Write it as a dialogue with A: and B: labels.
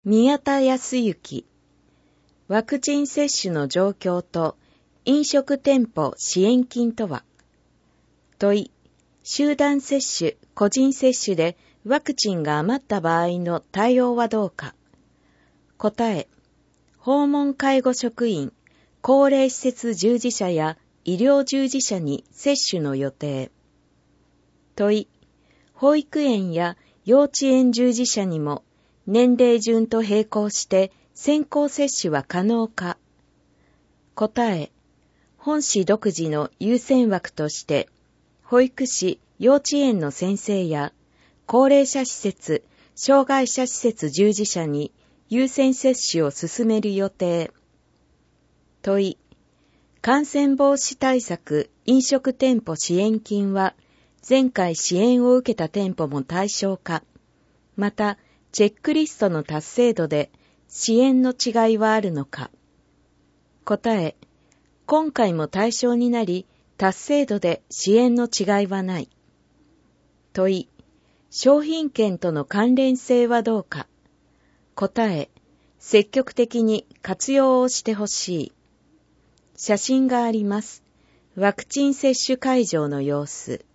A: 宮田康之、ワクチン接種の状況と飲食店舗支援金とは。問い、集団接種、個人接種でワクチンが余った場合の対応はどうか。答え、訪問介護職員、高齢施設従事者や医療従事者に接種の予定。問い、保育園や幼稚園従事者にも年齢順と並行して先行接種は可能か。答え、本市独自の優先枠として、保育士、幼稚園の先生や高齢者施設、障害者施設従事者に優先接種を進める予定。問い、感染防止対策飲食店舗支援金は前回支援を受けた店舗も対象か、またチェックリストの達成度で支援の違いはあるのか。答え、今回も対象になり達成度で支援の違いはない。問い、商品券との関連性はどうか。答え、積極的に活用をしてほしい。写真があります。ワクチン接種会場の様子。